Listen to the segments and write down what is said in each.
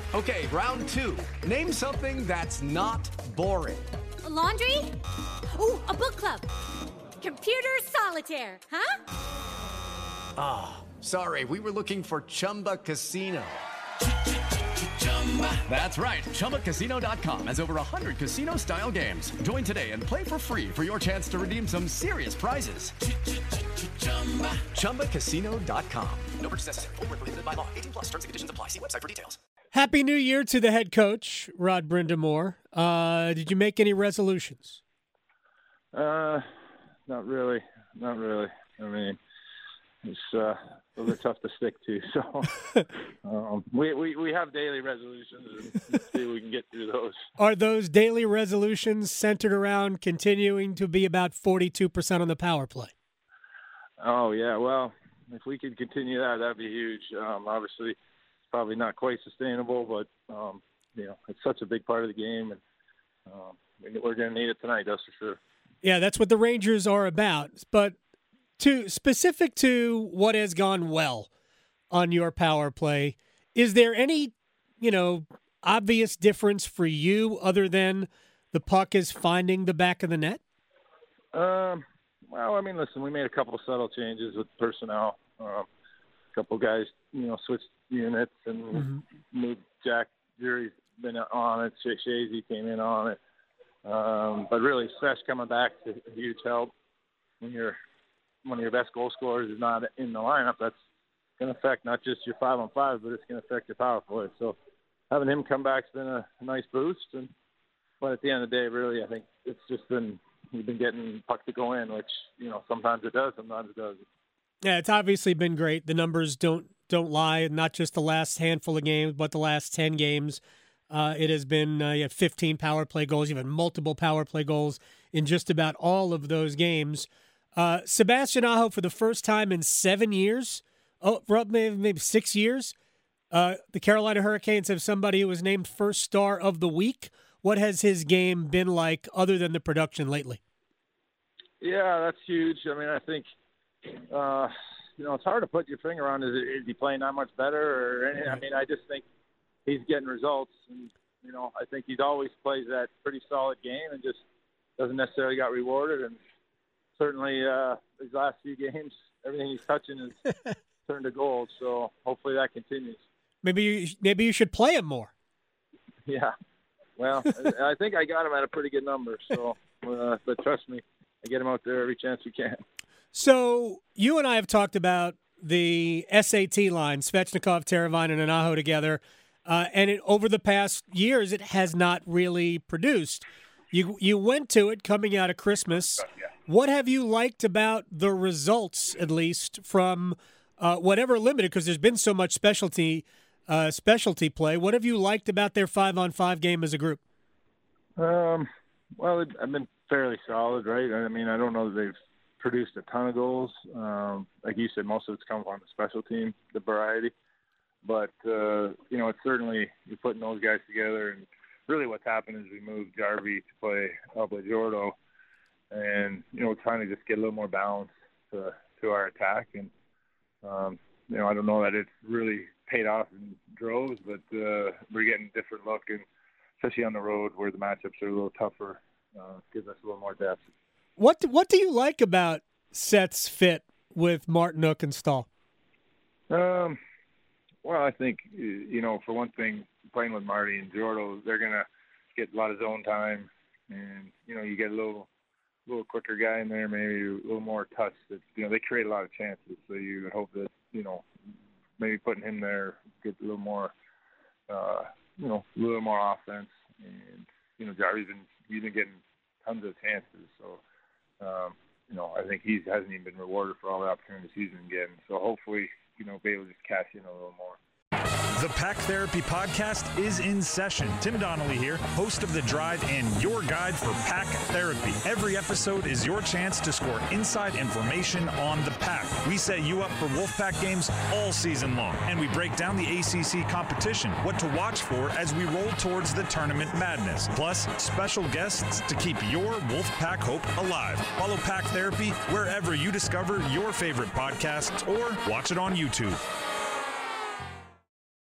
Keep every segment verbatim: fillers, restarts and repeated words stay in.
Okay, round two. Name something that's not boring. A laundry? Ooh, a book club. Computer solitaire, huh? Ah, oh, sorry, we were looking for Chumba Casino. That's right, Chumba Casino dot com has over one hundred casino-style games. Join today and play for free for your chance to redeem some serious prizes. Chumba Casino dot com. No purchase necessary. Void where prohibited by law. eighteen plus terms and conditions apply. See website for details. Happy New Year to the head coach, Rod Brindamore. Uh, did you make any resolutions? Uh, not really. Not really. I mean, it's uh, those are tough to stick to. So um, we, we we have daily resolutions, and let's see if we can get through those. Are those daily resolutions centered around continuing to be about forty-two percent on the power play? Oh yeah. Well, if we could continue that, that'd be huge. Um, obviously, it's probably not quite sustainable, but um, you know, it's such a big part of the game, and um, we're going to need it tonight. That's for sure. Yeah, that's what the Rangers are about. But to specific to what has gone well on your power play, is there any, you know, obvious difference for you other than the puck is finding the back of the net? Um, well, I mean, listen, we made a couple of subtle changes with personnel. Um, a couple of guys, you know, switched units and mm-hmm. moved. Jack Jury's been on it. Shazy came in on it. Um, but really, Svesh coming back is a huge help. When you're one of your best goal scorers is not in the lineup, that's going to affect not just your five on five, but it's going to affect your power play. So having him come back's been a, a nice boost. And but at the end of the day, really, I think it's just been we've been getting puck to go in, which you know sometimes it does, sometimes it doesn't. Yeah, it's obviously been great. The numbers don't don't lie. Not just the last handful of games, but the last ten games. Uh, it has been uh, you have fifteen power play goals. You've had multiple power play goals in just about all of those games. Uh, Sebastian Aho, for the first time in seven years, oh, maybe, maybe six years, uh, the Carolina Hurricanes have somebody who was named first star of the week. What has his game been like other than the production lately? Yeah, that's huge. I mean, I think, uh, you know, it's hard to put your finger on, is, it, is he playing that much better? Or anything? I mean, I just think he's getting results. And, you know, I think he's always plays that pretty solid game and just doesn't necessarily got rewarded. And certainly uh, these last few games, everything he's touching is turned to gold. So hopefully that continues. Maybe you, maybe you should play him more. Yeah. Well, I think I got him at a pretty good number. So, uh, but trust me, I get him out there every chance we can. So you and I have talked about the S A T line, Svechnikov, Teravainen, and Aho together, uh, and it, over the past years, it has not really produced. You you went to it coming out of Christmas. What have you liked about the results, at least from uh, whatever limited? Because there's been so much specialty uh, specialty play. What have you liked about their five on five game as a group? Um, well, it, I've been fairly solid, right? I mean, I don't know that they've produced a ton of goals. Um, like you said, most of it's come from the special team, the variety. But, uh, you know, it's certainly you're putting those guys together. And really what's happened is we moved Jarvie to play Alba Jordo. And, you know, we're trying to just get a little more balance to, to our attack. And, um, you know, I don't know that it's really paid off in droves, but uh, we're getting a different look. And especially on the road where the matchups are a little tougher, uh, gives us a little more depth. What do, what do you like about Seth's fit with Martinook and Stahl? Um, well, I think, you know, for one thing, playing with Marty and Jordo, they're going to get a lot of zone time. And, you know, you get a little little quicker guy in there, maybe a little more touch. That, you know, they create a lot of chances. So you would hope that, you know, maybe putting him there gets a little more, uh, you know, a little more offense. And, you know, Jarvie's been, he's been getting tons of chances. So, Um, you know, I think he hasn't even been rewarded for all the opportunities he's been getting. So hopefully, you know, be able to just cash in a little more. The Pack Therapy Podcast is in session. Tim Donnelly here, host of The Drive and your guide for Pack Therapy. Every episode is your chance to score inside information on the Pack. We set you up for Wolfpack games all season long, and we break down the A C C competition, what to watch for as we roll towards the tournament madness, plus special guests to keep your Wolfpack hope alive. Follow Pack Therapy wherever you discover your favorite podcasts or watch it on YouTube.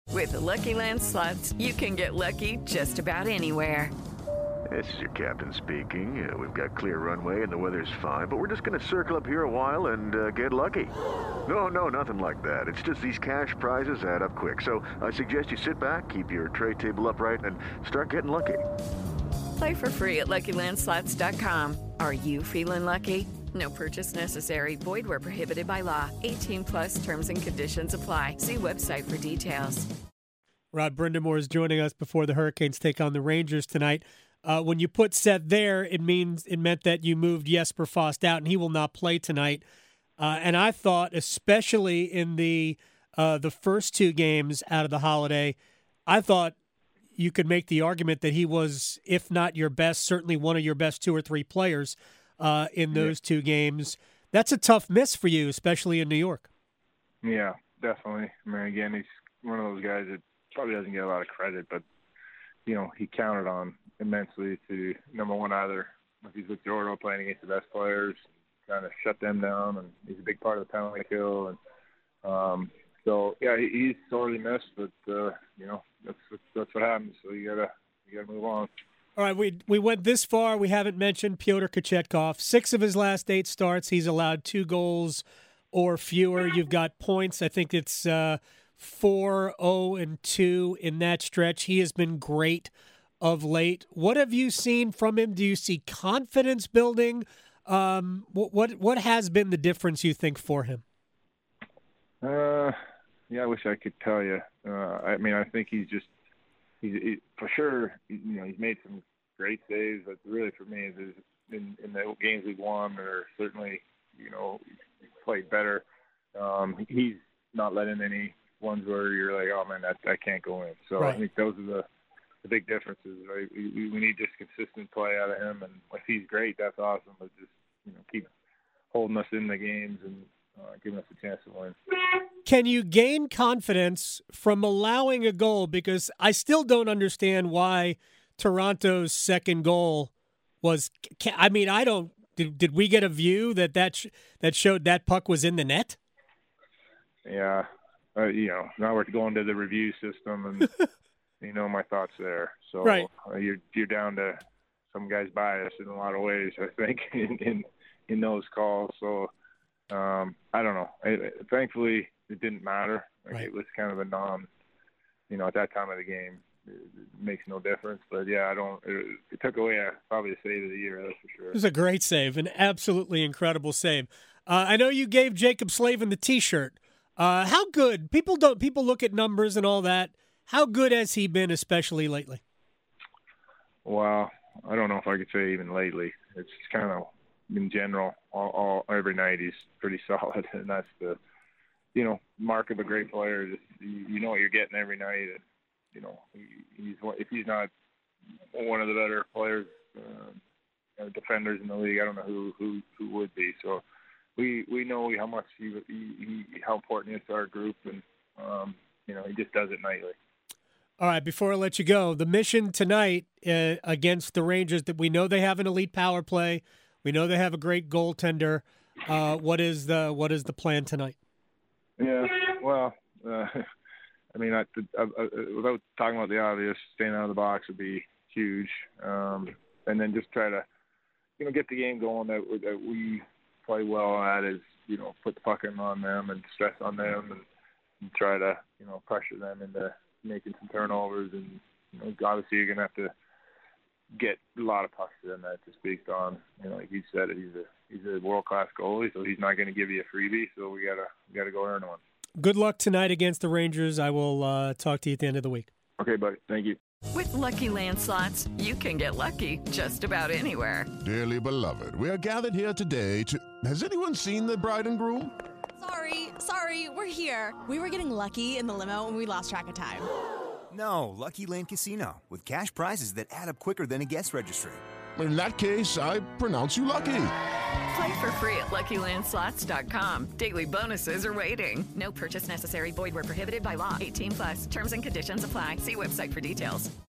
With the Lucky Land Slots, you can get lucky just about anywhere. This is your captain speaking. Uh, we've got clear runway and the weather's fine, but we're just going to circle up here a while and uh, get lucky. No, no, nothing like that. It's just these cash prizes add up quick. So I suggest you sit back, keep your tray table upright, and start getting lucky. Play for free at Lucky Land Slots dot com. Are you feeling lucky? No purchase necessary. Void where prohibited by law. eighteen plus terms and conditions apply. See website for details. Rod Brindamore is joining us before the Hurricanes take on the Rangers tonight. Uh, when you put Seth there, it means it meant that you moved Jesper Fast out, and he will not play tonight. Uh, and I thought, especially in the uh, the first two games out of the holiday, I thought you could make the argument that he was, if not your best, certainly one of your best two or three players uh, in those yeah. two games. That's a tough miss for you, especially in New York. Yeah, definitely. I mean, again, he's one of those guys that probably doesn't get a lot of credit, but, you know, he counted on immensely to, number one, either if he's with Jordan playing against the best players, kind of shut them down, and he's a big part of the penalty kill. And um, so, yeah, he, he's sorely missed, but, uh, you know, that's, that's what happens. So you got to you gotta move on. All right, we we went this far. We haven't mentioned Pyotr Kochetkov. Six of his last eight starts, he's allowed two goals or fewer. You've got points. I think it's uh, four, oh, and two in that stretch. He has been great of late. What have you seen from him? Do you see confidence building? Um, what what what has been the difference, you think, for him? Uh, yeah, I wish I could tell you. Uh, I mean, I think he's just he's he, for sure. You know, he's made some great saves, but really for me, is in, in the games we've won, or certainly, you know, played better. Um, he's not letting any ones where you're like, oh man, that that can't go in. So right. I think those are the the big differences, right? We, we need just consistent play out of him, and if he's great, that's awesome. But just, you know, keep holding us in the games and uh, giving us a chance to win. Can you gain confidence from allowing a goal? Because I still don't understand why Toronto's second goal was. I mean, I don't. Did, did we get a view that that sh- that showed that puck was in the net? Yeah, uh, you know, now we're going to the review system and. You know my thoughts there. So right. uh, you're you're down to some guys' bias in a lot of ways, I think, in in, in those calls. So um, I don't know. I, thankfully, it didn't matter. Like, right. It was kind of a non. You know, at that time of the game, it, it makes no difference. But yeah, I don't. It, it took away a, probably a save of the year. That's for sure. It was a great save, an absolutely incredible save. Uh, I know you gave Jacob Slavin the T-shirt. Uh, how good? People don't. People look at numbers and all that. How good has he been, especially lately? Well, I don't know if I could say even lately. It's kind of in general, all, all every night he's pretty solid, and that's the, you know, mark of a great player. Just, you, you know what you're getting every night. And, you know, he, he's if he's not one of the better players, uh, defenders in the league, I don't know who who, who would be. So we we know how much he, he, he how important he is to our group, and um, you know, he just does it nightly. All right, before I let you go, the mission tonight uh, against the Rangers, that we know they have an elite power play. We know they have a great goaltender. Uh, what is the what is the plan tonight? Yeah, well, uh, I mean, I, I, I, without talking about the obvious, staying out of the box would be huge. Um, and then just try to, you know, get the game going that, that we play well at is, you know, put the puck in on them and stress on them and, and try to, you know, pressure them into making some turnovers, and you know, obviously you're gonna have to get a lot of pucks to them. That just based on, you know, like you said, he's a he's a world class goalie, so he's not going to give you a freebie. So we gotta we gotta go earn one. Good luck tonight against the Rangers. I will uh, talk to you at the end of the week. Okay, buddy. Thank you. With Lucky Land Slots, you can get lucky just about anywhere. Dearly beloved, we are gathered here today to. Has anyone seen the bride and groom? Sorry, sorry, we're here. We were getting lucky in the limo and we lost track of time. No, Lucky Land Casino, with cash prizes that add up quicker than a guest registry. In that case, I pronounce you lucky. Play for free at Lucky Land Slots dot com. Daily bonuses are waiting. No purchase necessary. Void where prohibited by law. eighteen plus. Terms and conditions apply. See website for details.